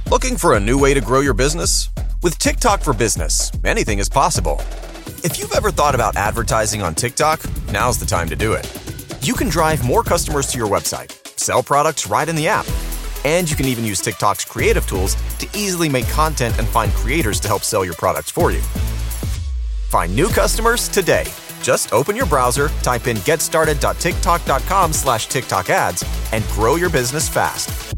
Looking for a new way to grow your business? With TikTok for Business, anything is possible. If you've ever thought about advertising on TikTok, now's the time to do it. You can drive more customers to your website, sell products right in the app, and you can even use TikTok's creative tools to easily make content and find creators to help sell your products for you. Find new customers today. Just open your browser, type in getstarted.tiktok.com/TikTok ads, and grow your business fast.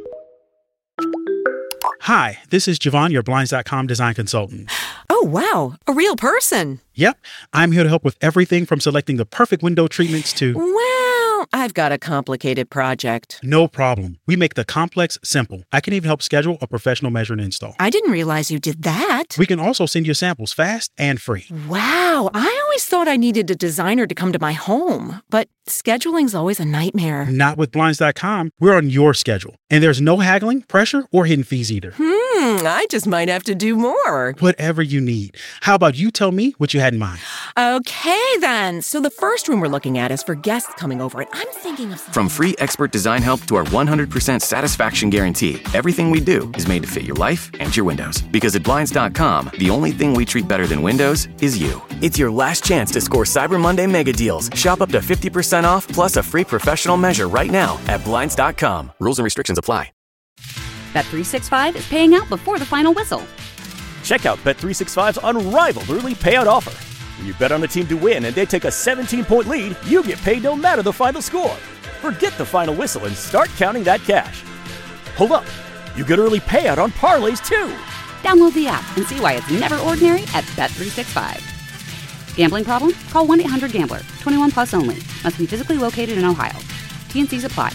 Hi, this is Javon, your Blinds.com design consultant. Oh, wow. A real person. Yep. I'm here to help with everything from selecting the perfect window treatments to... Well, I've got a complicated project. No problem. We make the complex simple. I can even help schedule a professional measure and install. I didn't realize you did that. We can also send you samples fast and free. Wow. I always thought I needed a designer to come to my home, but scheduling's always a nightmare. Not with Blinds.com. We're on your schedule. And there's no haggling, pressure, or hidden fees either. I just might have to do more. Whatever you need. How about you tell me what you had in mind? Okay, then. So the first room we're looking at is for guests coming over, and I'm thinking of something. From free expert design help to our 100% satisfaction guarantee, everything we do is made to fit your life and your windows. Because at Blinds.com, the only thing we treat better than windows is you. It's your last chance to score Cyber Monday mega deals. Shop up to 50% off plus a free professional measure right now at Blinds.com. Rules and restrictions apply. Bet365 is paying out before the final whistle. Check out Bet365's unrivaled early payout offer. When you bet on a team to win and they take a 17-point lead, you get paid no matter the final score. Forget the final whistle and start counting that cash. Hold up. You get early payout on parlays, too. Download the app and see why it's never ordinary at Bet365. Gambling problem? Call 1-800-GAMBLER. 21 plus only. Must be physically located in Ohio. T&Cs apply.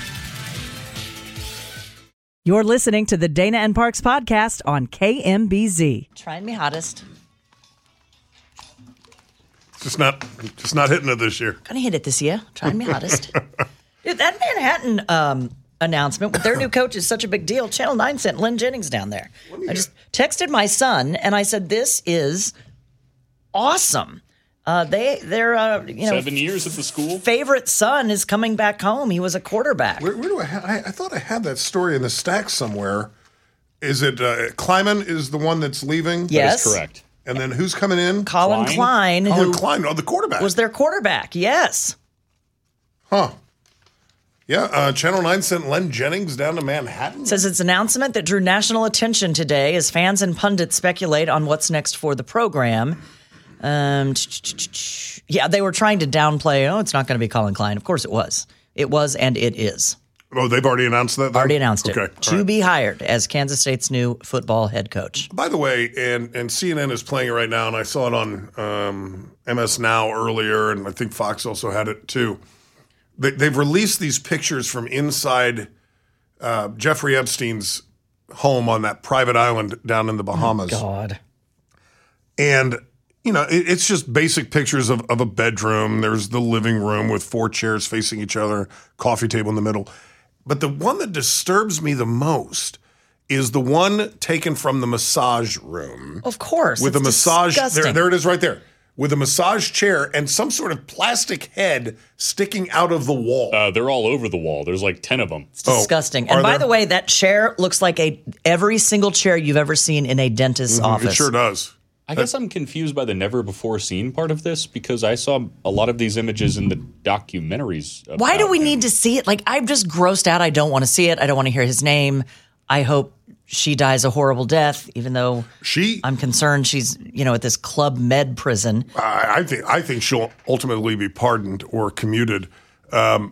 You're listening to the Dana and Parks podcast on KMBZ. Trying me hottest. Just not hitting it this year. Gonna hit it this year. Trying me hottest. Dude, that Manhattan announcement with their new coach is such a big deal. Channel 9 sent Len Jennings down there. I just texted my son and I said, "This is awesome." They're 7 years at the school. Favorite son is coming back home. He was a quarterback. Where do I thought I had that story in the stack somewhere. Is it Kleiman is the one that's leaving? Yes, that is correct. And then who's coming in? Colin Klein. Colin Klein, the quarterback. Was their quarterback? Yes. Huh. Yeah, Channel 9 sent Len Jennings down to Manhattan. Says its announcement that drew national attention today as fans and pundits speculate on what's next for the program. Yeah, they were trying to downplay, it's not going to be Colin Klein. Of course it was. It was and it is. Oh, they've already announced that? Already announced it. Okay. To be hired as Kansas State's new football head coach. By the way, and CNN is playing it right now, and I saw it on MS Now earlier, and I think Fox also had it too. They've released these pictures from inside Jeffrey Epstein's home on that private island down in the Bahamas. Oh, God. And it's just basic pictures of a bedroom. There's the living room with 4 chairs facing each other, coffee table in the middle. But the one that disturbs me the most is the one taken from the massage room. Of course. With a massage. Disgusting. There it is right there. With a massage chair and some sort of plastic head sticking out of the wall. They're all over the wall. There's like 10 of them. It's disgusting. And by the way, that chair looks like every single chair you've ever seen in a dentist's office. It sure does. I guess I'm confused by the never before seen part of this because I saw a lot of these images in the documentaries. Why do we need to see it? Like, I'm just grossed out. I don't want to see it. I don't want to hear his name. I hope she dies a horrible death, even though I'm concerned she's, at this Club Med prison. I think she'll ultimately be pardoned or commuted. Ghislaine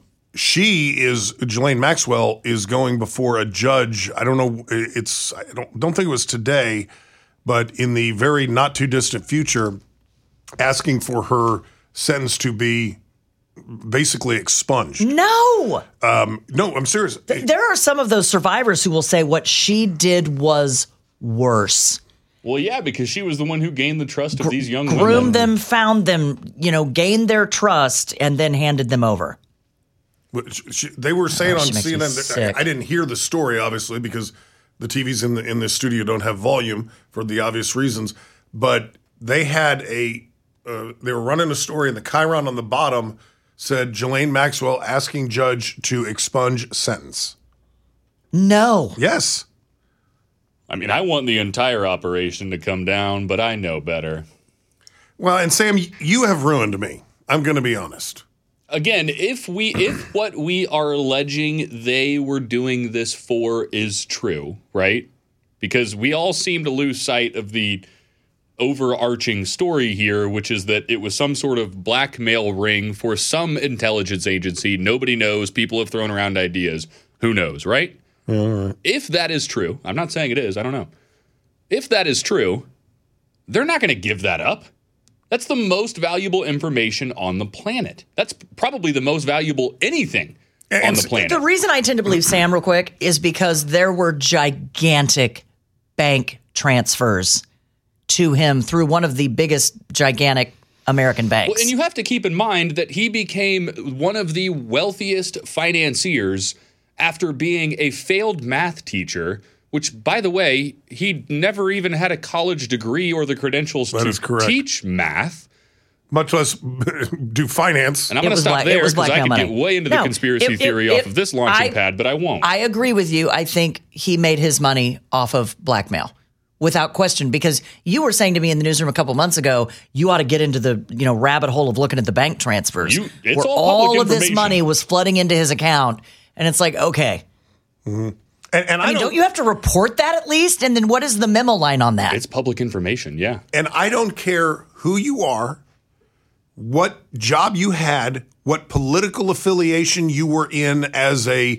Maxwell is going before a judge. I don't know. I don't think it was today, but in the very not too distant future, asking for her sentence to be basically expunged. No, I'm serious. There are some of those survivors who will say what she did was worse. Well, yeah, because she was the one who gained the trust of these young women. Groomed them, found them, gained their trust, and then handed them over. They were saying on CNN, I didn't hear the story, obviously, because the TVs in the studio don't have volume for the obvious reasons. But they had they were running a story, and the chyron on the bottom said Ghislaine Maxwell asking judge to expunge sentence. No. Yes. I mean, I want the entire operation to come down, but I know better. Well, and Sam, you have ruined me. I'm going to be honest. Again, if what we are alleging they were doing this for is true, right? Because we all seem to lose sight of the overarching story here, which is that it was some sort of blackmail ring for some intelligence agency. Nobody knows. People have thrown around ideas. Who knows, right? All right. If that is true, I'm not saying it is. I don't know. If that is true, they're not going to give that up. That's the most valuable information on the planet. That's probably the most valuable anything on the planet. The reason I tend to believe Sam real quick is because there were gigantic bank transfers to him through one of the biggest gigantic American banks. Well, and you have to keep in mind that he became one of the wealthiest financiers after being a failed math teacher, which, by the way, he never even had a college degree or the credentials to teach math. Much less do finance. And I'm going to stop there because I could get way into the conspiracy theory off of this launching pad, but I won't. I agree with you. I think he made his money off of blackmail. Without question, because you were saying to me in the newsroom a couple months ago, you ought to get into the rabbit hole of looking at the bank transfers, it's where all of this money was flooding into his account, and it's like, okay, and I mean, don't you have to report that at least? And then what is the memo line on that? It's public information, yeah. And I don't care who you are, what job you had, what political affiliation you were in as a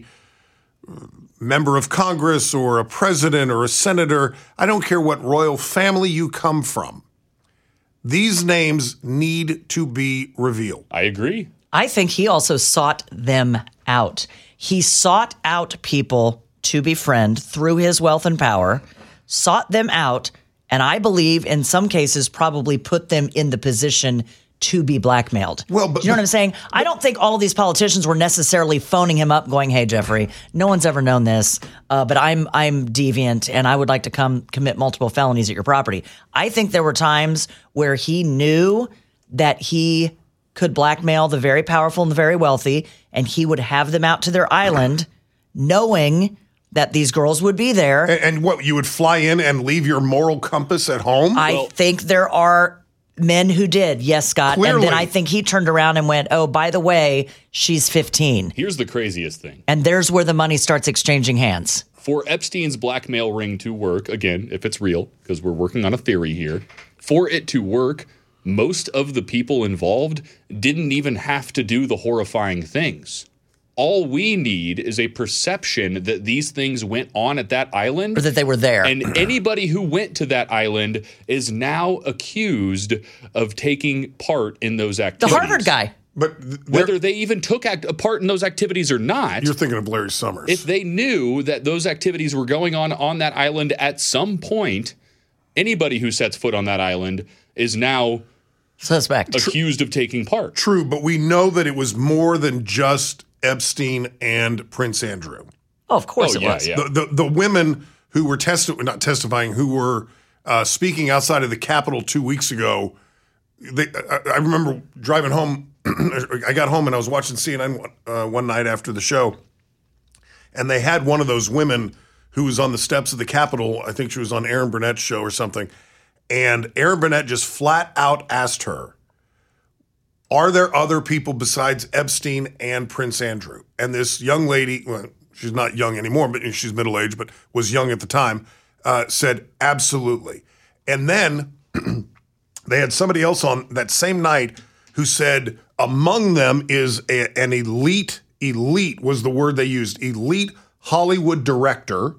member of Congress or a president or a senator. I don't care what royal family you come from. These names need to be revealed. I agree. I think he also sought them out. He sought out people to befriend through his wealth and power, sought them out, and I believe in some cases probably put them in the position to be blackmailed. Well, but you know what I'm saying? I don't think all of these politicians were necessarily phoning him up going, hey, Jeffrey, no one's ever known this, but I'm deviant and I would like to come commit multiple felonies at your property. I think there were times where he knew that he could blackmail the very powerful and the very wealthy, and he would have them out to their island knowing that these girls would be there. And what, you would fly in and leave your moral compass at home? I think there are men who did, yes, Scott. Clearly. And then I think he turned around and went, oh, by the way, she's 15. Here's the craziest thing. And there's where the money starts exchanging hands. For Epstein's blackmail ring to work, again, if it's real, because we're working on a theory here, for it to work, most of the people involved didn't even have to do the horrifying things. All we need is a perception that these things went on at that island. Or that they were there. And anybody who went to that island is now accused of taking part in those activities. The Harvard guy. But whether they even took a part in those activities or not. You're thinking of Larry Summers. If they knew that those activities were going on that island at some point, anybody who sets foot on that island is now suspect, accused of taking part. True, but we know that it was more than just Epstein and Prince Andrew. Oh, of course it was. Yeah. The women who were who were speaking outside of the Capitol 2 weeks ago, I remember driving home. I got home and I was watching CNN one night after the show, and they had one of those women who was on the steps of the Capitol. I think she was on Aaron Burnett's show or something, and Aaron Burnett just flat out asked her, are there other people besides Epstein and Prince Andrew? And this young lady, well, she's not young anymore, but she's middle-aged, but was young at the time, said, absolutely. And then they had somebody else on that same night who said among them is an elite was the word they used, elite Hollywood director,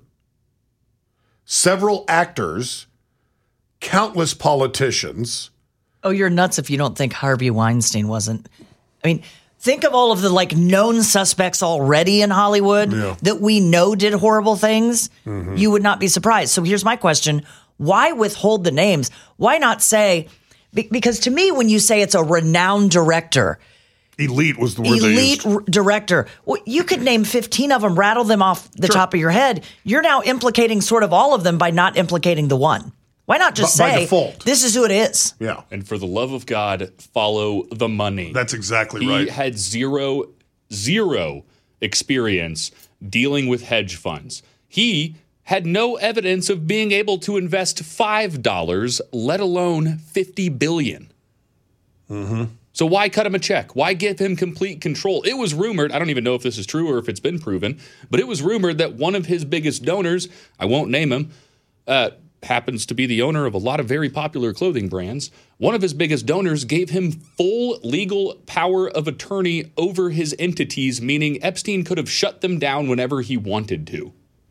several actors, countless politicians. Oh, you're nuts if you don't think Harvey Weinstein wasn't. I mean, think of all of the known suspects already in Hollywood that we know did horrible things. Mm-hmm. You would not be surprised. So here's my question. Why withhold the names? Why not say, because to me, when you say it's a renowned director, elite was the word they used. Elite director. Well, you could name 15 of them, rattle them off the top of your head. You're now implicating sort of all of them by not implicating the one. Why not just say, this is who it is? Yeah. And for the love of God, follow the money. That's exactly right. He had zero experience dealing with hedge funds. He had no evidence of being able to invest $5, let alone $50 billion. Mm-hmm. So why cut him a check? Why give him complete control? It was rumored, I don't even know if this is true or if it's been proven, but it was rumored that one of his biggest donors, I won't name him, happens to be the owner of a lot of very popular clothing brands. One of his biggest donors gave him full legal power of attorney over his entities, meaning Epstein could have shut them down whenever he wanted to.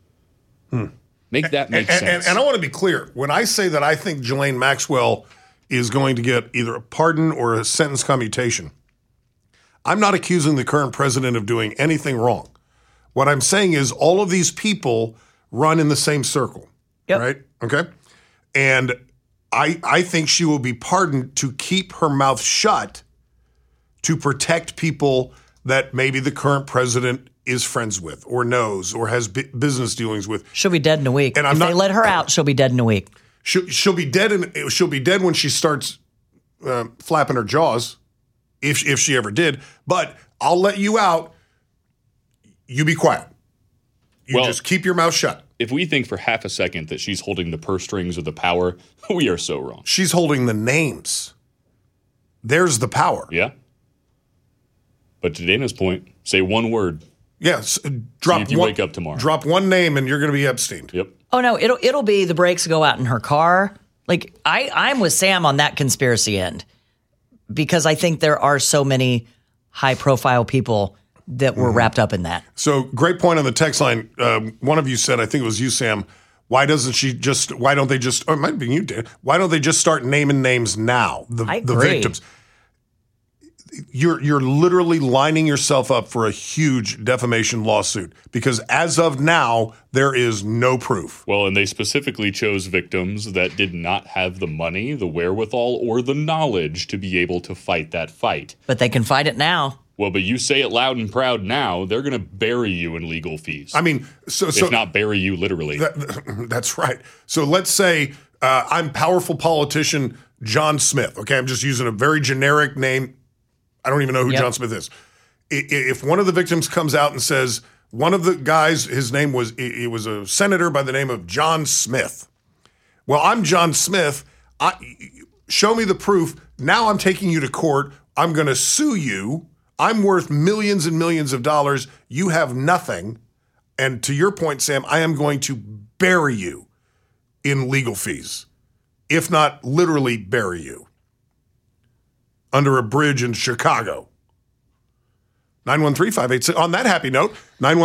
Make that make sense. And I want to be clear. When I say that I think Ghislaine Maxwell is going to get either a pardon or a sentence commutation, I'm not accusing the current president of doing anything wrong. What I'm saying is all of these people run in the same circle, right? Okay? And I think she will be pardoned to keep her mouth shut to protect people that maybe the current president is friends with or knows or has business dealings with. She'll be dead in a week. And if they let her out, she'll be dead in a week. She'll be dead, and she'll be dead when she starts flapping her jaws, if she ever did. But I'll let you out. You be quiet. You just keep your mouth shut. If we think for half a second that she's holding the purse strings of the power, we are so wrong. She's holding the names. There's the power. Yeah. But to Dana's point, say one word. Yes. See if you wake up tomorrow. Drop one name and you're going to be Epstein. Yep. Oh no, it'll be the brakes go out in her car. Like I'm with Sam on that conspiracy end because I think there are so many high profile people that were wrapped up in that. So great point on the text line. One of you said, I think it was you, Sam, why don't they just, or it might be you, Dan, why don't they just start naming names now, the victims? You're literally lining yourself up for a huge defamation lawsuit because as of now, there is no proof. Well, and they specifically chose victims that did not have the money, the wherewithal, or the knowledge to be able to fight that fight. But they can fight it now. Well, but you say it loud and proud now, they're going to bury you in legal fees. I mean, if not bury you literally. That's right. So let's say I'm powerful politician John Smith. Okay, I'm just using a very generic name. I don't even know who John Smith is. If one of the victims comes out and says, one of the guys, his name was, it was a senator by the name of John Smith. Well, I'm John Smith. Show me the proof. Now I'm taking you to court. I'm going to sue you. I'm worth millions and millions of dollars. You have nothing. And to your point, Sam, I am going to bury you in legal fees, if not literally bury you under a bridge in Chicago. 913-586. On that happy note,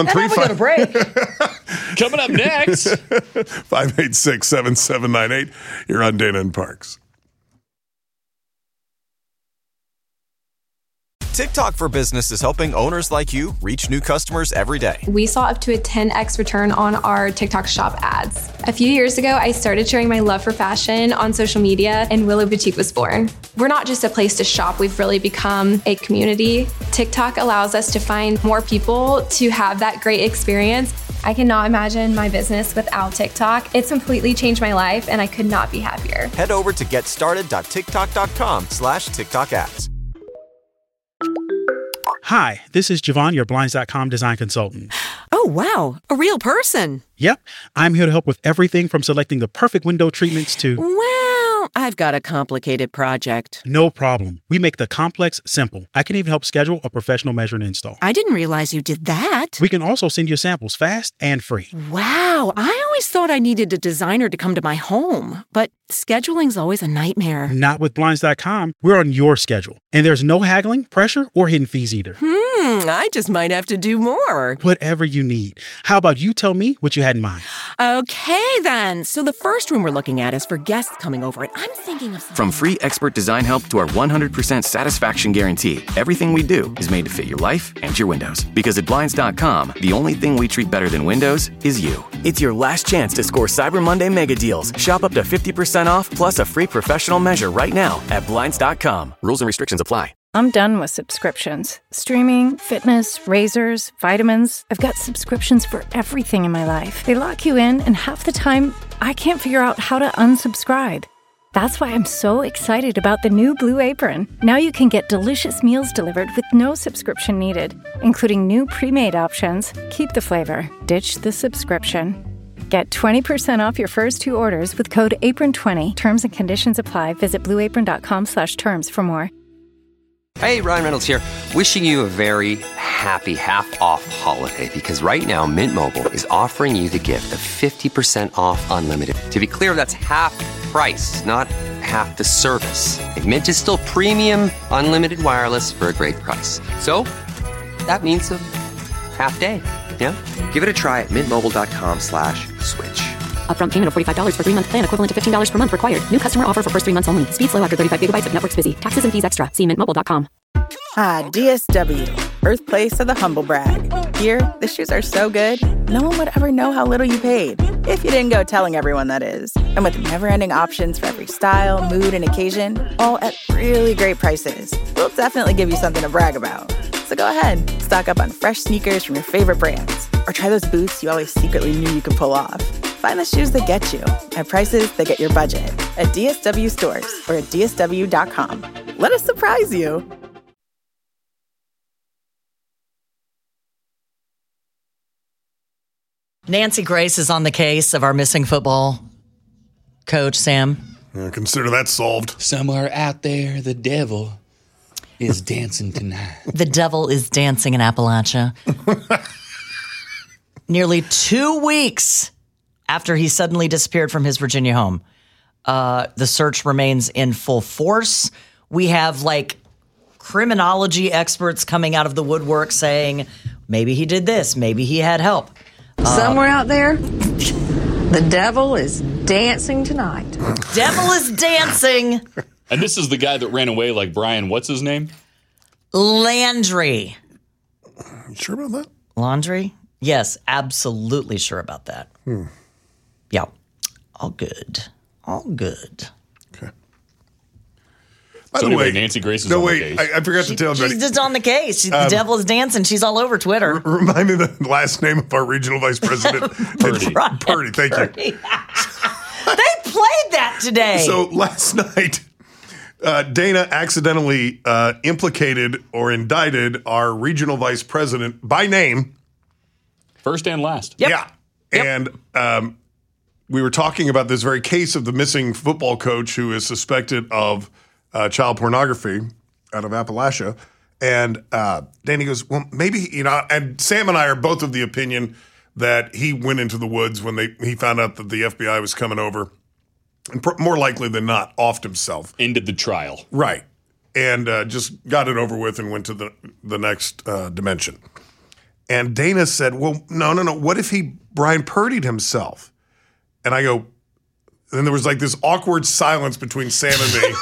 913-5. Coming up next. 586-7798. You're on Dana and Parks. TikTok for Business is helping owners like you reach new customers every day. We saw up to a 10x return on our TikTok shop ads. A few years ago, I started sharing my love for fashion on social media, and Willow Boutique was born. We're not just a place to shop, we've really become a community. TikTok allows us to find more people to have that great experience. I cannot imagine my business without TikTok. It's completely changed my life, and I could not be happier. Head over to getstarted.tiktok.com/TikTok ads. Hi, this is Javon, your Blinds.com design consultant. Oh, wow. A real person. Yep. I'm here to help with everything from selecting the perfect window treatments to... Well, I've got a complicated project. No problem. We make the complex simple. I can even help schedule a professional measure and install. I didn't realize you did that. We can also send you samples fast and free. Wow. I always thought I needed a designer to come to my home, but scheduling's always a nightmare. Not with Blinds.com. We're on your schedule. And there's no haggling, pressure, or hidden fees either. I just might have to do more. Whatever you need. How about you tell me what you had in mind? Okay, then. So the first room we're looking at is for guests coming over, and I'm thinking of... From free expert design help to our 100% satisfaction guarantee, everything we do is made to fit your life and your windows. Because at Blinds.com, the only thing we treat better than windows is you. It's your last chance to score Cyber Monday mega deals. Shop up to 50% off plus a free professional measure right now at Blinds.com. Rules and restrictions apply. I'm done with subscriptions. Streaming, fitness, razors, vitamins. I've got subscriptions for everything in my life. They lock you in, and half the time, I can't figure out how to unsubscribe. That's why I'm so excited about the new Blue Apron. Now you can get delicious meals delivered with no subscription needed, including new pre-made options. Keep the flavor, ditch the subscription. Get 20% off your first 2 orders with code APRON20. Terms and conditions apply. Visit blueapron.com/terms for more. Hey, Ryan Reynolds here. Wishing you a very happy half-off holiday because right now Mint Mobile is offering you the gift of 50% off unlimited. To be clear, that's half price, not half the service. And Mint is still premium unlimited wireless for a great price. So that means a half day. Yeah? Give it a try at mintmobile.com/switch. Upfront payment of $45 for 3-month plan, equivalent to $15 per month required. New customer offer for first 3 months only. Speed slow after 35 gigabytes if network's busy. Taxes and fees extra. See mintmobile.com. Ah, DSW, birthplace of the humble brag. Here, the shoes are so good, no one would ever know how little you paid. If you didn't go telling everyone, that is. And with never-ending options for every style, mood, and occasion, all at really great prices, we'll definitely give you something to brag about. So go ahead, stock up on fresh sneakers from your favorite brands, or try those boots you always secretly knew you could pull off. Find the shoes that get you at prices that get your budget at DSW stores or at DSW.com. Let us surprise you. Nancy Grace is on the case of our missing football coach, Sam. Consider that solved. Somewhere out there, the devil is dancing tonight. The devil is dancing in Appalachia. Nearly 2 weeks after he suddenly disappeared from his Virginia home, the search remains in full force. We have criminology experts coming out of the woodwork saying maybe he did this, maybe he had help. Somewhere out there, the devil is dancing tonight. Devil is dancing. And this is the guy that ran away like Brian, what's his name? Landry. You sure about that? Laundry? Yes, absolutely sure about that. Yeah. All good. All good. Okay. By the way, Nancy Grace is on the case. I forgot to tell everybody. She's just on the case. The devil is dancing. She's all over Twitter. Remind me the last name of our regional vice president. Purdy. Purdy, thank you. They played that today. So last night, Dana accidentally implicated or indicted our regional vice president by name. First and last. Yep. Yeah. Yep. And we were talking about this very case of the missing football coach who is suspected of child pornography out of Appalachia. And Danny goes, well, maybe, and Sam and I are both of the opinion that he went into the woods when he found out that the FBI was coming over. And more likely than not, offed himself. Ended the trial. Right. And just got it over with and went to the next dimension. And Dana said, well, no. What if he Brian Purdy'd himself? And I go, and there was this awkward silence between Sam and me.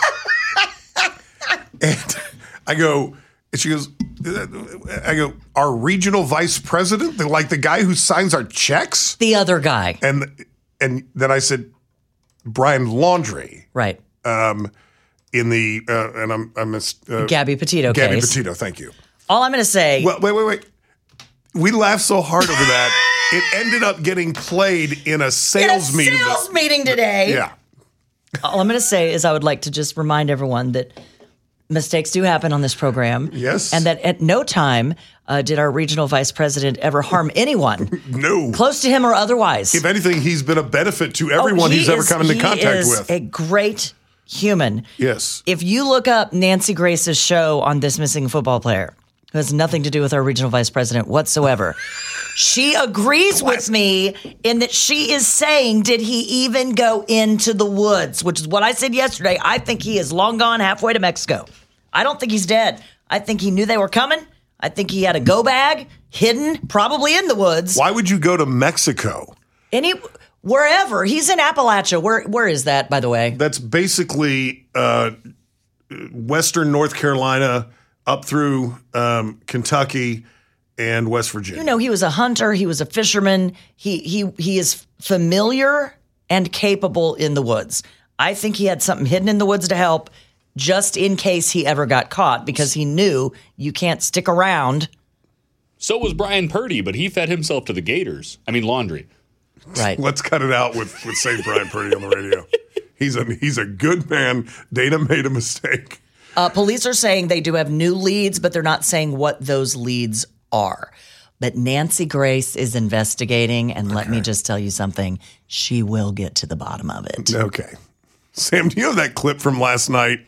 And I go, and she goes, our regional vice president, the guy who signs our checks? The other guy. And then I said, Brian Laundrie. Right. In the, and I missed. Gabby Petito Gabby case. Petito, thank you. All I'm going to say. Well, wait. We laughed so hard over that, it ended up getting played in a sales meeting. Sales meeting today. Yeah. All I'm going to say is I would like to just remind everyone that mistakes do happen on this program. Yes. And that at no time did our regional vice president ever harm anyone. No. Close to him or otherwise. If anything, he's been a benefit to everyone he's ever come into contact with. He is a great human. Yes. If you look up Nancy Grace's show on this missing football player, who has nothing to do with our regional vice president whatsoever, she agrees with me in that she is saying, did he even go into the woods? Which is what I said yesterday. I think he is long gone halfway to Mexico. I don't think he's dead. I think he knew they were coming. I think he had a go bag hidden, probably in the woods. Why would you go to Mexico? Wherever. He's in Appalachia. Where is that, by the way? That's basically western North Carolina up through Kentucky and West Virginia. He was a hunter. He was a fisherman. He is familiar and capable in the woods. I think he had something hidden in the woods to help just in case he ever got caught because he knew you can't stick around. So was Brian Purdy, but he fed himself to the Gators. Laundry. Right. Let's cut it out with saying Brian Purdy on the radio. He's a good man. Dana made a mistake. Police are saying they do have new leads, but they're not saying what those leads are. But Nancy Grace is investigating, and let me just tell you something. She will get to the bottom of it. Okay. Sam, do you have that clip from last night?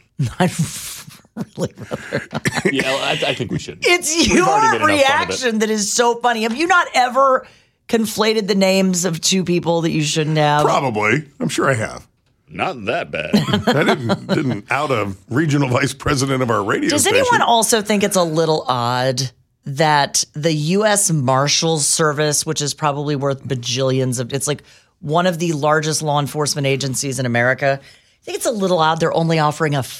Really, Yeah, I think we should. It's We've already your made enough fun of it. reaction that is so funny. Have you not ever conflated the names of two people that you shouldn't have? Probably. I'm sure I have. Not that bad. I didn't out a regional vice president of our radio Does station. anyone also think it's a little odd that the U.S. Marshals Service, which is probably worth bajillions of, it's like one of the largest law enforcement agencies in America. I think it's a little odd they're only offering a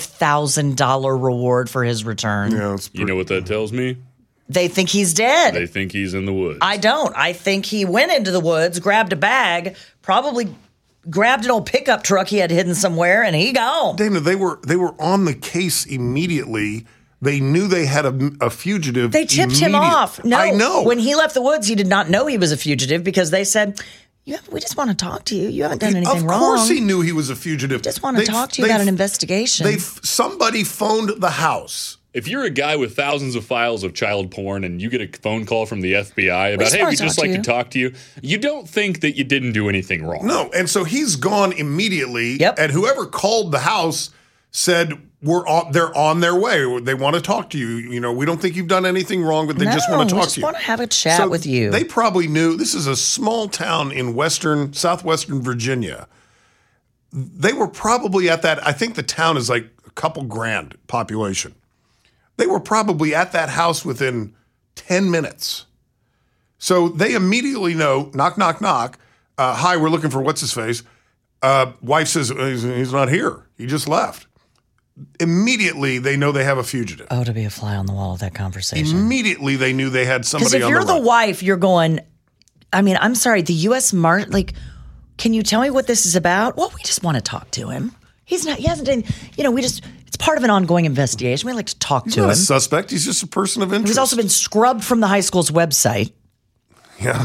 $5,000 reward for his return. Yeah, you know what that tells me? They think he's dead. They think he's in the woods. I don't. I think he went into the woods, grabbed a bag, probably grabbed an old pickup truck he had hidden somewhere, and he gone. Dana, they were on the case immediately. They knew they had a fugitive. They tipped him off. No, I know. When he left the woods, he did not know he was a fugitive because they said, we just want to talk to you. You haven't done anything wrong. Of course he knew he was a fugitive. Just want to talk to you about an investigation. Somebody phoned the house. If you're a guy with thousands of files of child porn and you get a phone call from the FBI about, just hey, wanna we'd just talk to like you. to talk to you, you don't think that you didn't do anything wrong. No, and so he's gone immediately. Yep. And whoever called the house said, they're on their way. They want to talk to you. You know, we don't think you've done anything wrong, but they just want to talk to you. We just want to have a chat with you. They probably knew this is a small town in southwestern Virginia. They were probably at that. I think the town is like a couple grand population. They were probably at that house within 10 minutes. So they immediately know, knock, knock, knock. Hi, we're looking for what's his face. Wife says, he's not here. He just left. Immediately, they know they have a fugitive. Oh, to be a fly on the wall of that conversation. Immediately, they knew they had somebody on the Because if you're run. the wife, you're going, I mean, I'm sorry, the U.S. can you tell me what this is about? Well, we just want to talk to him. He hasn't done, it's part of an ongoing investigation. We like to talk He's to not him. a suspect. He's just a person of interest. He's also been scrubbed from the high school's website. Yeah.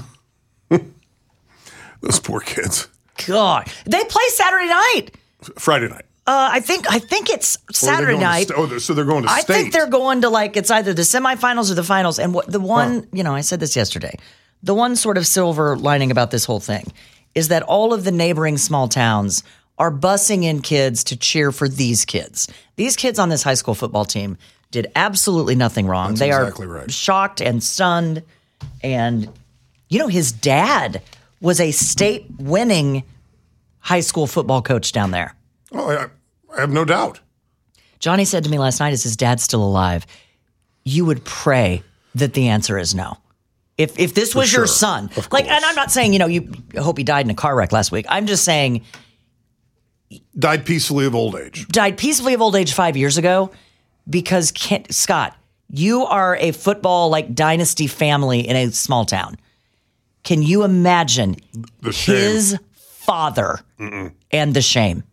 Those poor kids. God. They play Saturday night. Friday night. I think it's Saturday night. So they're going to I state. think they're going to it's either the semifinals or the finals. And the one, I said this yesterday, the one sort of silver lining about this whole thing is that all of the neighboring small towns are busing in kids to cheer for these kids. These kids on this high school football team did absolutely nothing wrong. That's they exactly are right. shocked and stunned. And, his dad was a state winning high school football coach down there. Oh, I have no doubt. Johnny said to me last night, is his dad still alive? You would pray that the answer is no. If this was your son, and I'm not saying, you hope he died in a car wreck last week. I'm just saying. Died peacefully of old age. Died peacefully of old age 5 years ago because, Scott, you are a football dynasty family in a small town. Can you imagine his father and the shame?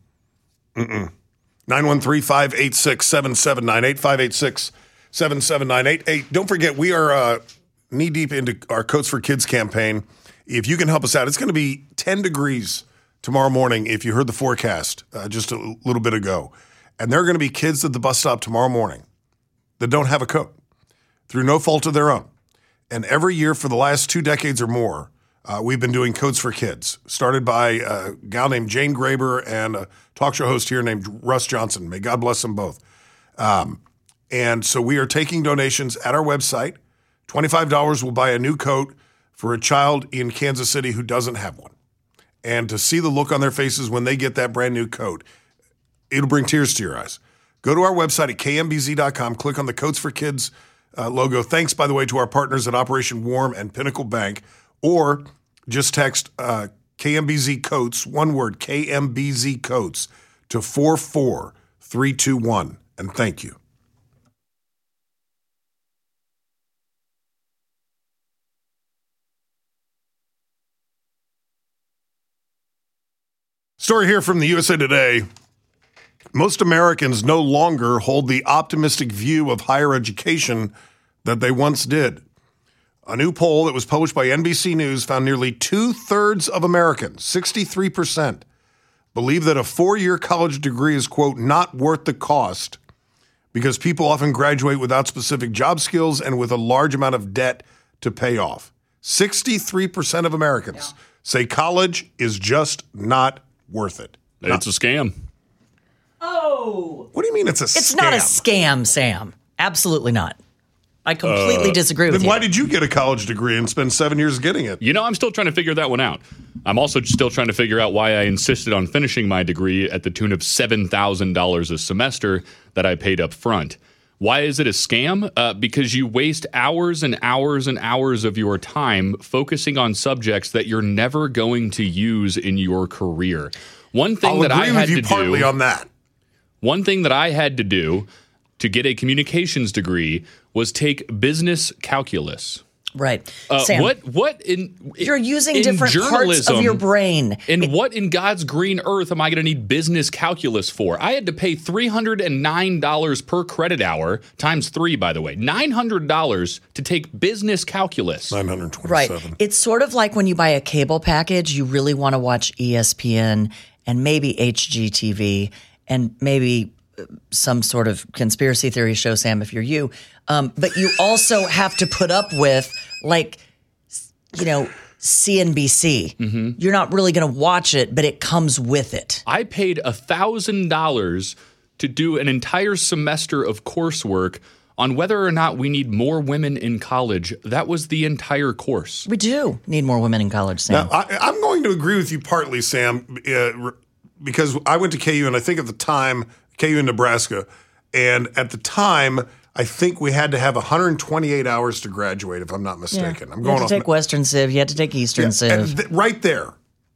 913-586-7798, 586-7798. Hey, don't forget, we are knee-deep into our Coats for Kids campaign. If you can help us out, it's going to be 10 degrees tomorrow morning if you heard the forecast just a little bit ago. And there are going to be kids at the bus stop tomorrow morning that don't have a coat through no fault of their own. And every year for the last 2 decades or more, we've been doing Coats for Kids, started by a gal named Jane Graber and a talk show host here named Russ Johnson. May God bless them both. And so we are taking donations at our website. $25 will buy a new coat for a child in Kansas City who doesn't have one. And to see the look on their faces when they get that brand new coat, it'll bring tears to your eyes. Go to our website at kmbz.com, click on the Coats for Kids logo. Thanks, by the way, to our partners at Operation Warm and Pinnacle Bank. Or just text KMBZ Coats, one word, KMBZ Coats, to 44321. And thank you. Story here from the USA Today. Most Americans no longer hold the optimistic view of higher education that they once did. A new poll that was published by NBC News found nearly 2/3 of Americans, 63%, believe that a 4-year college degree is, quote, not worth the cost because people often graduate without specific job skills and with a large amount of debt to pay off. 63% of Americans say college is just not worth it. It's a scam. Oh. What do you mean it's a scam? It's not a scam, Sam. Absolutely not. I completely disagree with then you. why did you get a college degree and spend 7 years getting it? You know, I'm still trying to figure that one out. I'm also still trying to figure out why I insisted on finishing my degree at the tune of $7,000 a semester that I paid up front. Why is it a scam? Because you waste hours and hours and hours of your time focusing on subjects that you're never going to use in your career. One thing I'll that I agree had with you to partly do on that. One thing that I had to do to get a communications degree was take business calculus. Right. Sam, you're using different parts of your brain. And what in God's green earth am I going to need business calculus for? I had to pay $309 per credit hour, times 3, by the way, $900 to take business calculus. $927. Right. It's sort of like when you buy a cable package, you really want to watch ESPN and maybe HGTV and maybe some sort of conspiracy theory show, Sam, if you're you. But you also have to put up with, CNBC. Mm-hmm. You're not really going to watch it, but it comes with it. I paid $1,000 to do an entire semester of coursework on whether or not we need more women in college. That was the entire course. We do need more women in college, Sam. Now, I'm going to agree with you partly, Sam, because I went to KU, and I think at the time, KU in Nebraska, and at the time, I think we had to have 128 hours to graduate, if I'm not mistaken. Yeah. You had to take Western Civ. You had to take Eastern Civ. And right there.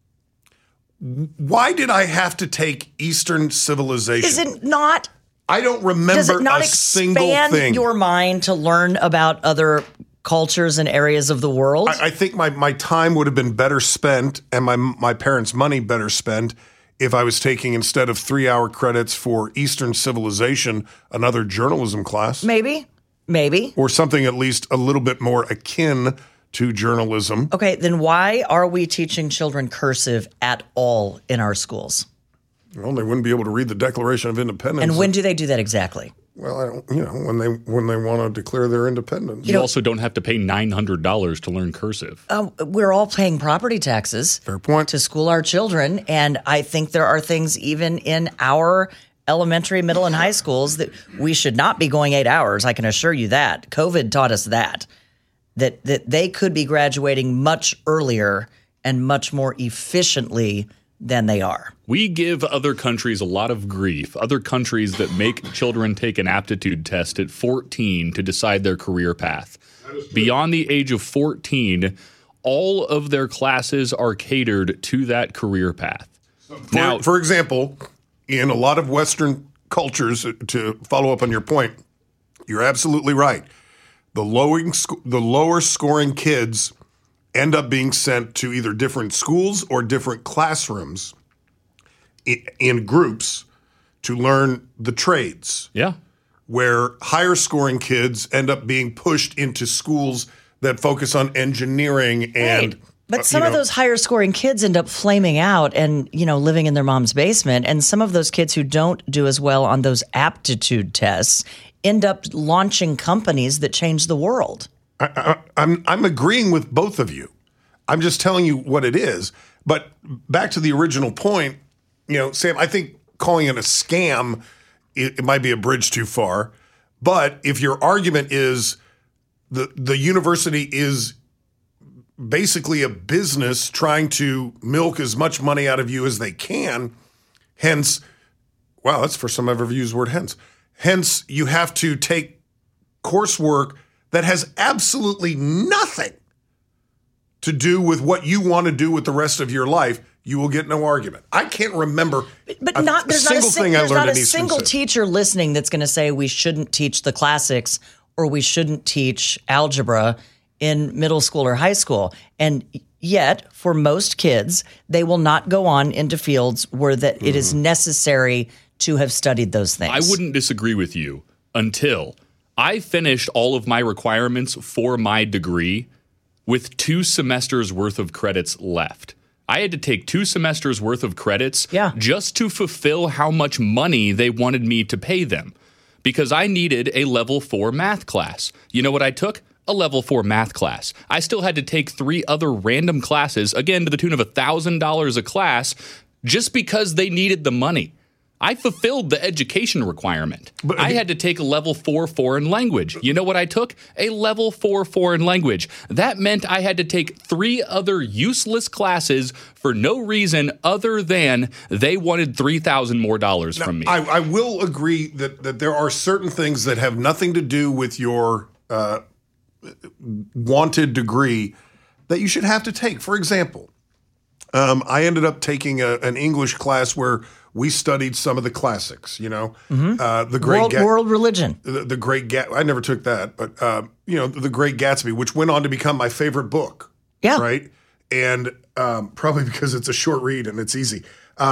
Why did I have to take Eastern civilization? Is it not? I don't remember Does it not a single expand thing. your mind to learn about other cultures and areas of the world? I think my time would have been better spent, and my parents' money better spent, if I was taking, instead of 3-hour credits for Eastern civilization, another journalism class. Maybe. Or something at least a little bit more akin to journalism. Okay, then why are we teaching children cursive at all in our schools? Well, they wouldn't be able to read the Declaration of Independence. And when do they do that exactly? Well, I don't, when they want to declare their independence. You also don't have to pay $900 to learn cursive. We're all paying property taxes. Fair point. To school our children. And I think there are things even in our elementary, middle, and high schools that we should not be going 8 hours. I can assure you that. COVID taught us that they could be graduating much earlier and much more efficiently than they are. We give other countries a lot of grief, other countries that make children take an aptitude test at 14 to decide their career path. Beyond the age of 14, all of their classes are catered to that career path. For example, in a lot of Western cultures, to follow up on your point, you're absolutely right. The lower scoring kids end up being sent to either different schools or different classrooms in groups to learn the trades. Yeah. Where higher scoring kids end up being pushed into schools that focus on engineering and... Right. But some of those higher scoring kids end up flaming out and, living in their mom's basement. And some of those kids who don't do as well on those aptitude tests end up launching companies that change the world. I'm agreeing with both of you. I'm just telling you what it is. But back to the original point, Sam, I think calling it a scam, it might be a bridge too far. But if your argument is the university is basically a business trying to milk as much money out of you as they can, hence, wow, that's the first time I've ever used the word hence. Hence, you have to take coursework that has absolutely nothing to do with what you want to do with the rest of your life, you will get no argument. I can't remember there's not a single teacher listening that's going to say we shouldn't teach the classics or we shouldn't teach algebra in middle school or high school. And yet, for most kids, they will not go on into fields where it is necessary to have studied those things. I wouldn't disagree with you until I finished all of my requirements for my degree with 2 semesters worth of credits left. I had to take 2 semesters worth of credits just to fulfill how much money they wanted me to pay them, because I needed a level 4 math class. You know what I took? a level 4 math class. I still had to take 3 other random classes, again to the tune of $1,000 a class, just because they needed the money. I fulfilled the education requirement. But I had to take a level 4 foreign language. You know what I took? A level 4 foreign language. That meant I had to take 3 other useless classes for no reason other than they wanted $3,000 more from me. I will agree that there are certain things that have nothing to do with your wanted degree that you should have to take. For example, I ended up taking an English class where we studied some of the classics, the Great World Religion. The Great Gatsby. I never took that, but the Great Gatsby, which went on to become my favorite book. Yeah. Right. And probably because it's a short read and it's easy.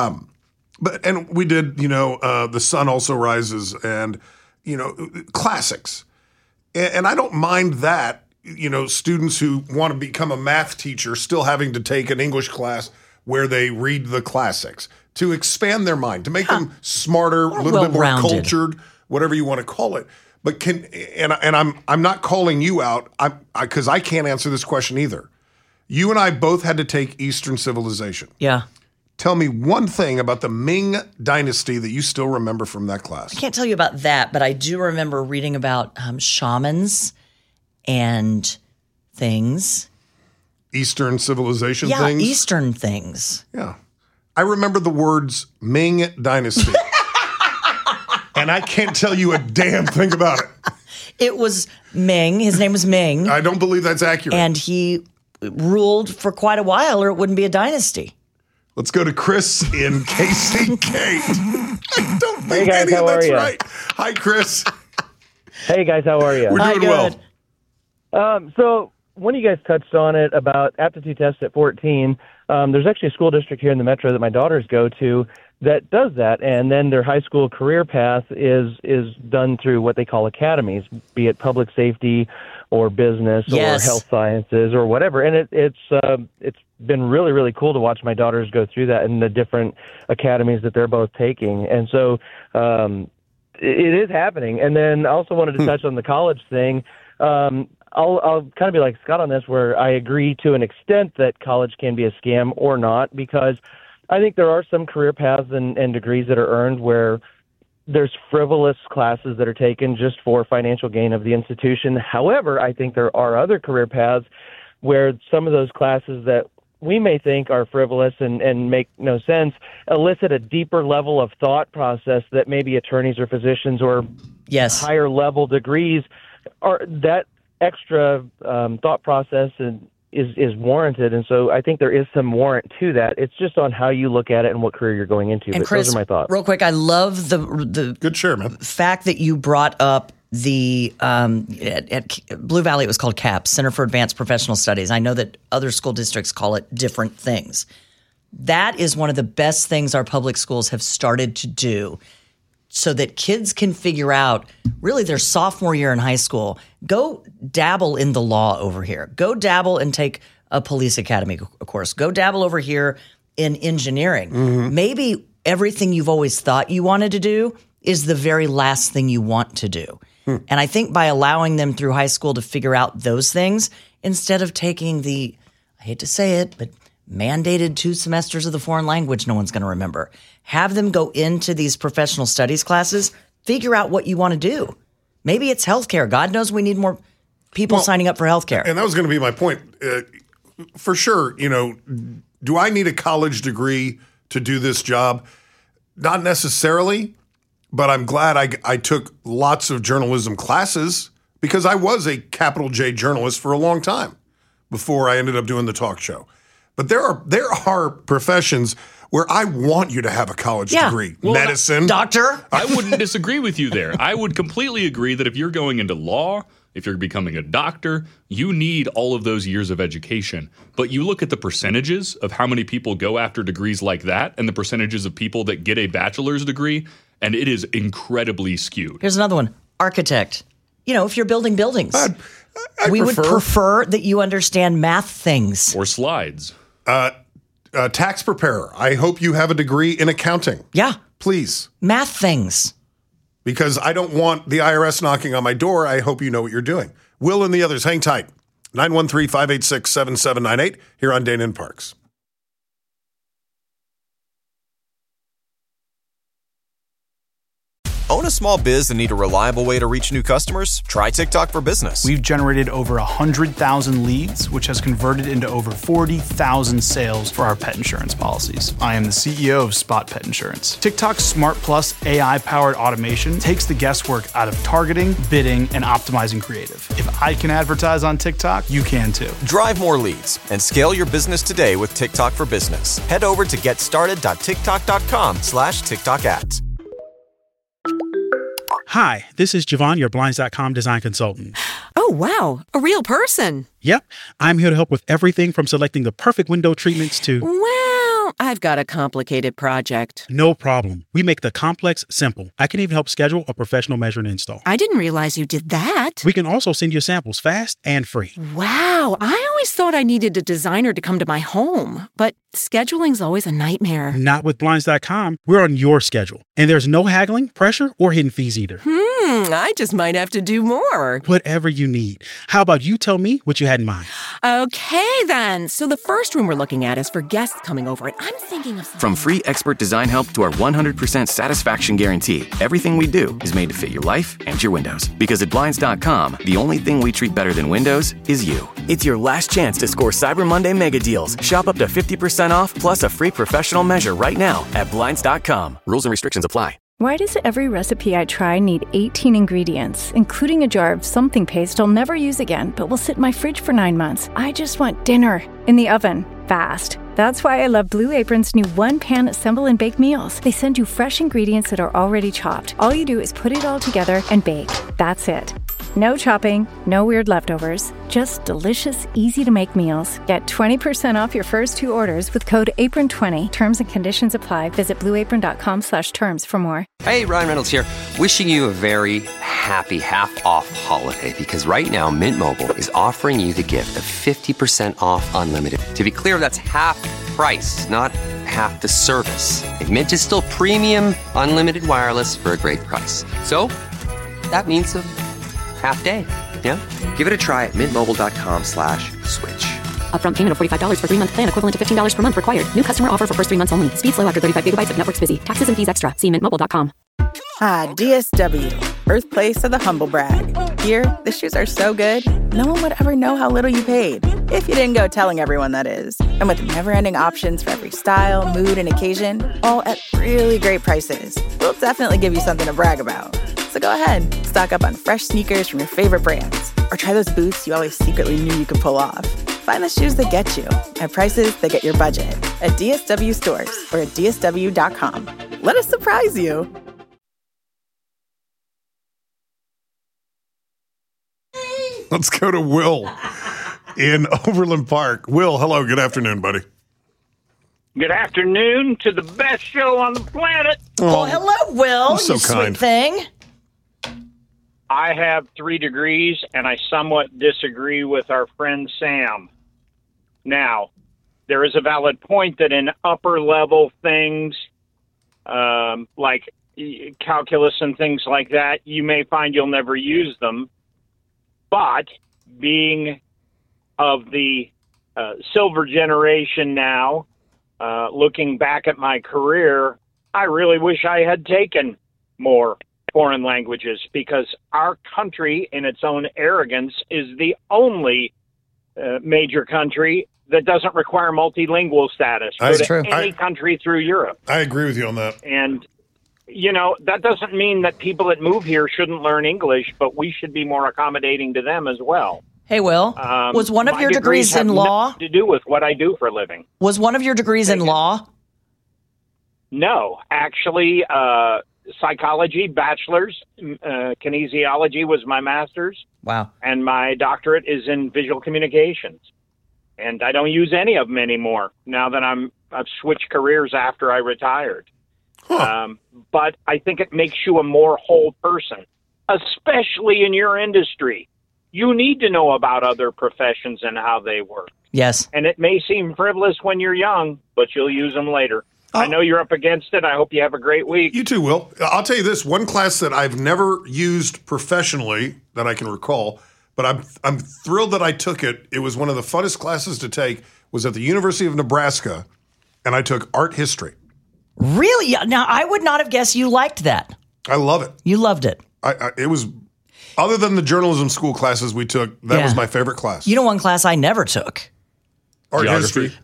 And we did, The Sun Also Rises and classics. And I don't mind that. Students who want to become a math teacher still having to take an English class where they read the classics to expand their mind, to make them smarter, a little bit more cultured, whatever you want to call it. But I'm not calling you out because I can't answer this question either. You and I both had to take Eastern civilization. Yeah. Tell me one thing about the Ming Dynasty that you still remember from that class. I can't tell you about that, but I do remember reading about shamans and things. Eastern civilization things? Yeah, Eastern things. Yeah. I remember the words Ming Dynasty. And I can't tell you a damn thing about it. It was Ming. His name was Ming. I don't believe that's accurate. And he ruled for quite a while or it wouldn't be a dynasty. Let's go to Chris in KCK. I don't think guys, any of that's how are right. Hi, Chris. Hey, guys, how are you? We're doing well. So one of you guys touched on it about aptitude tests at 14. There's actually a school district here in the metro that my daughters go to that does that, and then their high school career path is done through what they call academies, be it public safety or business or health sciences or whatever. And it's been really, really cool to watch my daughters go through that in the different academies that they're both taking. And so it is happening. And then I also wanted to touch on the college thing. I'll kind of be like Scott on this, where I agree to an extent that college can be a scam or not, because I think there are some career paths and degrees that are earned where there's frivolous classes that are taken just for financial gain of the institution. However, I think there are other career paths where some of those classes that we may think are frivolous and make no sense elicit a deeper level of thought process that maybe attorneys or physicians or higher level degrees are that extra thought process is warranted. And so I think there is some warrant to that. It's just on how you look at it and what career you're going into. And but Chris, those are my thoughts. Real quick, I love the good share, man. Fact that you brought up the at Blue Valley, it was called CAPS, Center for Advanced Professional Studies. I know that other school districts call it different things. That is one of the best things our public schools have started to do so that kids can figure out really their sophomore year in high school, go dabble in the law over here. Go dabble and take a police academy course. Go dabble over here in engineering. Mm-hmm. Maybe everything you've always thought you wanted to do is the very last thing you want to do. And I think by allowing them through high school to figure out those things, instead of taking the, I hate to say it, but mandated 2 semesters of the foreign language no one's going to remember, have them go into these professional studies classes, figure out what you want to do. Maybe it's healthcare. God knows we need more people signing up for healthcare. And that was going to be my point. For sure, do I need a college degree to do this job? Not necessarily. But I'm glad I took lots of journalism classes because I was a capital J journalist for a long time before I ended up doing the talk show. But there are professions where I want you to have a college degree. Well, medicine. Doctor. I wouldn't disagree with you there. I would completely agree that if you're going into law, if you're becoming a doctor, you need all of those years of education. But you look at the percentages of how many people go after degrees like that and the percentages of people that get a bachelor's degree, and it is incredibly skewed. Here's another one. Architect. If you're building buildings, we would prefer that you understand math things. Or slides. Tax preparer. I hope you have a degree in accounting. Yeah. Please. Math things. Because I don't want the IRS knocking on my door. I hope you know what you're doing. Will and the others, hang tight. 913-586-7798 here on Dana and Parks. Own a small biz and need a reliable way to reach new customers? Try TikTok for Business. We've generated over 100,000 leads, which has converted into over 40,000 sales for our pet insurance policies. I am the CEO of Spot Pet Insurance. TikTok's Smart Plus AI-powered automation takes the guesswork out of targeting, bidding, and optimizing creative. If I can advertise on TikTok, you can too. Drive more leads and scale your business today with TikTok for Business. Head over to getstarted.tiktok.com/TikTok ads. Hi, this is Javon, your Blinds.com design consultant. Oh, wow. A real person. Yep. I'm here to help with everything from selecting the perfect window treatments to... Well, I've got a complicated project. No problem. We make the complex simple. I can even help schedule a professional measure and install. I didn't realize you did that. We can also send you samples fast and free. Wow. I always thought I needed a designer to come to my home, but scheduling's always a nightmare. Not with Blinds.com. We're on your schedule. And there's no haggling, pressure, or hidden fees either. I just might have to do more. Whatever you need. How about you tell me what you had in mind? Okay, then. So the first room we're looking at is for guests coming over, and I'm thinking of... From free expert design help to our 100% satisfaction guarantee, everything we do is made to fit your life and your windows. Because at Blinds.com, the only thing we treat better than windows is you. It's your last chance to score Cyber Monday mega deals. Shop up to 50% off plus a free professional measure right now at Blinds.com. Rules and restrictions apply. Why does every recipe I try need 18 ingredients, including a jar of something paste I'll never use again, but will sit in my fridge for 9 months? I just want dinner in the oven, fast. That's why I love Blue Apron's new one-pan assemble and bake meals. They send you fresh ingredients that are already chopped. All you do is put it all together and bake. That's it. No chopping, no weird leftovers, just delicious, easy-to-make meals. Get 20% off your first 2 orders with code APRON20. Terms and conditions apply. Visit blueapron.com/terms for more. Hey, Ryan Reynolds here, wishing you a very happy half-off holiday because right now Mint Mobile is offering you the gift of 50% off unlimited. To be clear, that's half price, not half the service. Mint is still premium unlimited wireless for a great price. So, that means a half day, yeah? Give it a try at mintmobile.com/switch. Upfront payment of $45 for 3-month plan, equivalent to $15 per month required. New customer offer for first 3 months only. Speed slow after 35 gigabytes if network's busy. Taxes and fees extra. See mintmobile.com. DSW, birthplace of the humble brag. Here, the shoes are so good, no one would ever know how little you paid. If you didn't go telling everyone, that is. And with never-ending options for every style, mood, and occasion, all at really great prices, we'll definitely give you something to brag about. So go ahead, stock up on fresh sneakers from your favorite brands, or try those boots you always secretly knew you could pull off. Find the shoes that get you at prices that get your budget at DSW stores or at DSW.com. Let us surprise you. Let's go to Will in Overland Park. Will, hello. Good afternoon, buddy. Good afternoon to the best show on the planet. Oh, hello, Will. You're so you kind. Sweet thing. I have 3 degrees, and I somewhat disagree with our friend Sam. Now, there is a valid point that in upper-level things, like calculus and things like that, you may find you'll never use them. But being of the silver generation now, looking back at my career, I really wish I had taken more foreign languages because our country, in its own arrogance, is the only major country that doesn't require multilingual status. That's true. Any country through Europe. I agree with you on that. And, you know, that doesn't mean that people that move here shouldn't learn English, but we should be more accommodating to them as well. Hey, Will, was one of your degrees in law? Nothing to do with what I do for a living. Was one of your degrees in law? No, actually, psychology, bachelor's, kinesiology was my master's. Wow. And my doctorate is in visual communications. And I don't use any of them anymore now that I've switched careers after I retired. But I think it makes you a more whole person, especially in your industry. You need to know about other professions and how they work. Yes. And it may seem frivolous when you're young, but you'll use them later. I know you're up against it. I hope you have a great week. You too, Will. I'll tell you this. One class that I've never used professionally that I can recall, but I'm thrilled that I took it. It was one of the funnest classes to take. Was at the University of Nebraska, and I took art history. Really? Yeah. Now, I would not have guessed you liked that. I love it. You loved it. It was, other than the journalism school classes we took, that was my favorite class. You know one class I never took? Art history.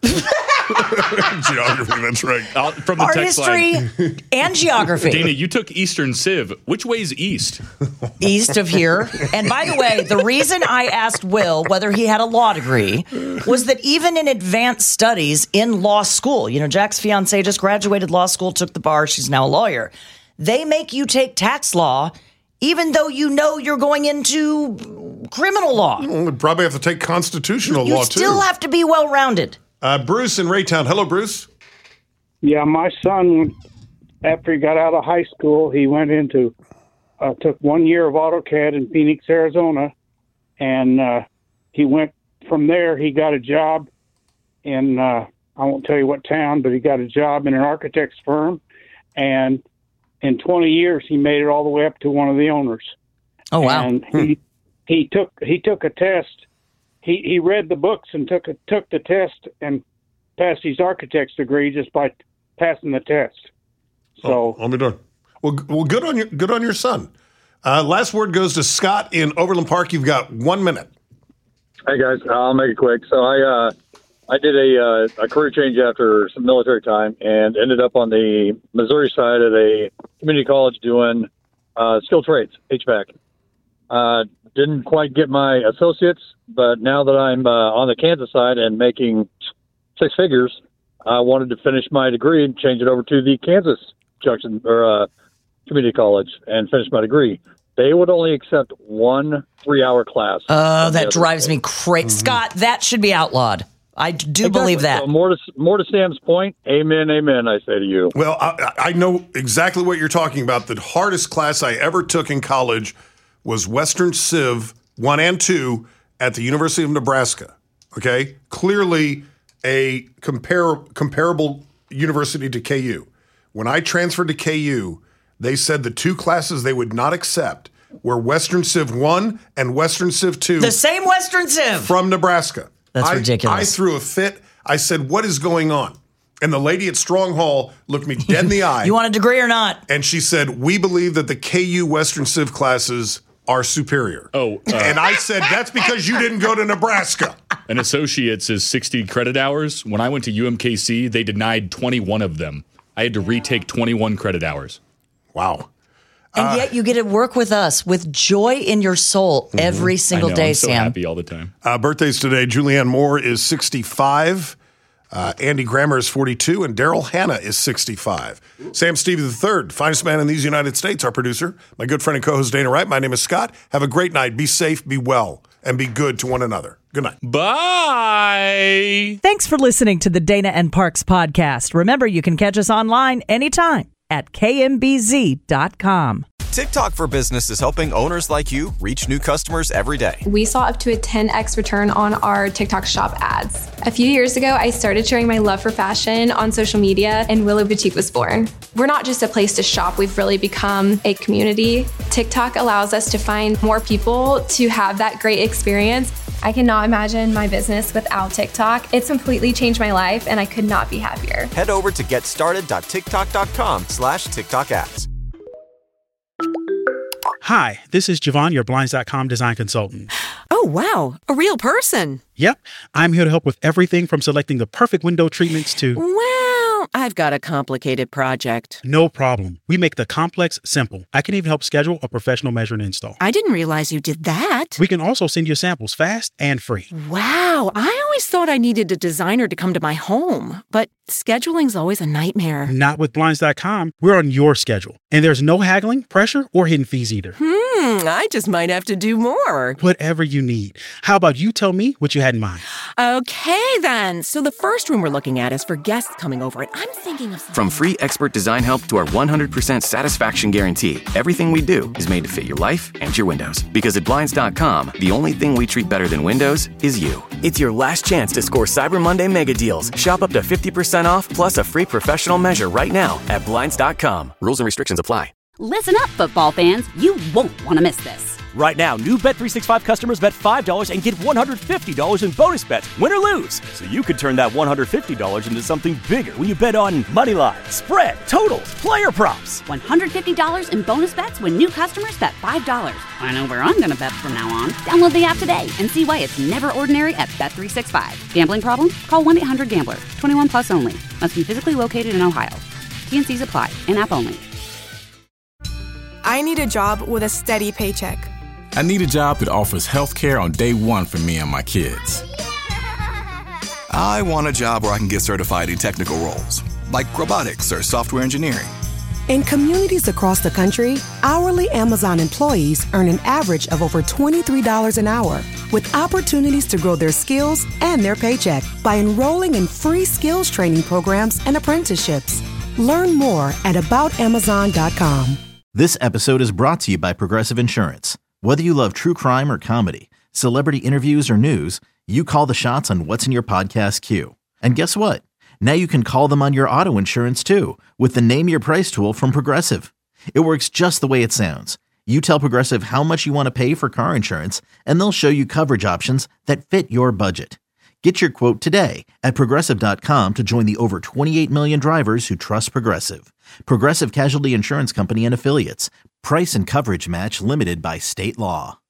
Geography, that's right. From the Art text history line. and geography. Dana, you took Eastern Civ. Which way's east? East of here. And by the way, the reason I asked Will whether he had a law degree was that even in advanced studies in law school, Jack's fiance just graduated law school, took the bar, she's now a lawyer. They make you take tax law even though you're going into criminal law. You probably have to take constitutional law, too. You still have to be well-rounded. Bruce in Raytown. Hello, Bruce. Yeah, my son, after he got out of high school, he went into, took 1 year of AutoCAD in Phoenix, Arizona, and he went from there. He got a job in, I won't tell you what town, but he got a job in an architect's firm, and in 20 years, he made it all the way up to one of the owners. Oh, wow. And he took a test. He read the books and took the test and passed his architect's degree just by passing the test. So I'll be done. Well, good on your son. Last word goes to Scott in Overland Park. You've got 1 minute. Hey guys, I'll make it quick. So I did a career change after some military time and ended up on the Missouri side at a community college doing skilled trades, HVAC. Didn't quite get my associates, but now that I'm on the Kansas side and making six figures, I wanted to finish my degree and change it over to the Kansas Junction or community college and finish my degree. They would only accept 1 3-hour class. Oh, that drives me crazy. Mm-hmm. Scott, that should be outlawed. I do believe that. So more to Sam's point, amen, I say to you. Well, I know exactly what you're talking about. The hardest class I ever took in college was Western Civ 1 and 2 at the University of Nebraska. Okay? Clearly a comparable university to KU. When I transferred to KU, they said the 2 classes they would not accept were Western Civ 1 and Western Civ 2. The same Western Civ. From Nebraska. That's ridiculous. I threw a fit. I said, what is going on? And the lady at Strong Hall looked me dead in the eye. You want a degree or not? And she said, we believe that the KU Western Civ classes are superior. And I said, that's because you didn't go to Nebraska. An associate's is 60 credit hours. When I went to UMKC, they denied 21 of them. I had to retake 21 credit hours. Wow. And yet you get to work with us with joy in your soul every single day, I'm so Sam. happy all the time. Birthdays today. Julianne Moore is 65. Andy Grammer is 42. And Daryl Hannah is 65. Sam Stevie III, finest man in these United States, our producer. My good friend and co-host Dana Wright. My name is Scott. Have a great night. Be safe, be well, and be good to one another. Good night. Bye. Thanks for listening to the Dana and Parks podcast. Remember, you can catch us online anytime at kmbz.com. TikTok for Business is helping owners like you reach new customers every day. We saw up to a 10x return on our TikTok shop ads. A few years ago, I started sharing my love for fashion on social media, and Willow Boutique was born. We're not just a place to shop, we've really become a community. TikTok allows us to find more people to have that great experience. I cannot imagine my business without TikTok. It's completely changed my life, and I could not be happier. Head over to getstarted.tiktok.com/TikTok ads. Hi, this is Javon, your Blinds.com design consultant. Oh, wow. A real person. Yep. I'm here to help with everything from selecting the perfect window treatments to... Well, I've got a complicated project. No problem. We make the complex simple. I can even help schedule a professional measure and install. I didn't realize you did that. We can also send you samples fast and free. Wow. I always thought I needed a designer to come to my home, but scheduling's always a nightmare. Not with Blinds.com. We're on your schedule. And there's no haggling, pressure, or hidden fees either. I just might have to do more. Whatever you need. How about you tell me what you had in mind? Okay, then. So the first room we're looking at is for guests coming over, and I'm thinking of... From free expert design help to our 100% satisfaction guarantee, everything we do is made to fit your life and your windows. Because at Blinds.com, the only thing we treat better than windows is you. It's your last chance to score Cyber Monday mega deals. Shop up to 50% off plus a free professional measure right now at Blinds.com. Rules and restrictions apply. Listen up, football fans. You won't want to miss this. Right now, new Bet365 customers bet $5 and get $150 in bonus bets, win or lose. So you could turn that $150 into something bigger when you bet on Moneyline, spread, totals, player props. $150 in bonus bets when new customers bet $5. I know where I'm going to bet from now on. Download the app today and see why it's never ordinary at Bet365. Gambling problem? Call 1-800-GAMBLER. 21 plus only. Must be physically located in Ohio. T&Cs apply. In-app only. I need a job with a steady paycheck. I need a job that offers health care on day one for me and my kids. I want a job where I can get certified in technical roles, like robotics or software engineering. In communities across the country, hourly Amazon employees earn an average of over $23 an hour, with opportunities to grow their skills and their paycheck by enrolling in free skills training programs and apprenticeships. Learn more at aboutamazon.com. This episode is brought to you by Progressive Insurance. Whether you love true crime or comedy, celebrity interviews or news, you call the shots on what's in your podcast queue. And guess what? Now you can call them on your auto insurance too with the Name Your Price tool from Progressive. It works just the way it sounds. You tell Progressive how much you want to pay for car insurance, and they'll show you coverage options that fit your budget. Get your quote today at Progressive.com to join the over 28 million drivers who trust Progressive. Progressive Casualty Insurance Company and Affiliates. Price and coverage match limited by state law.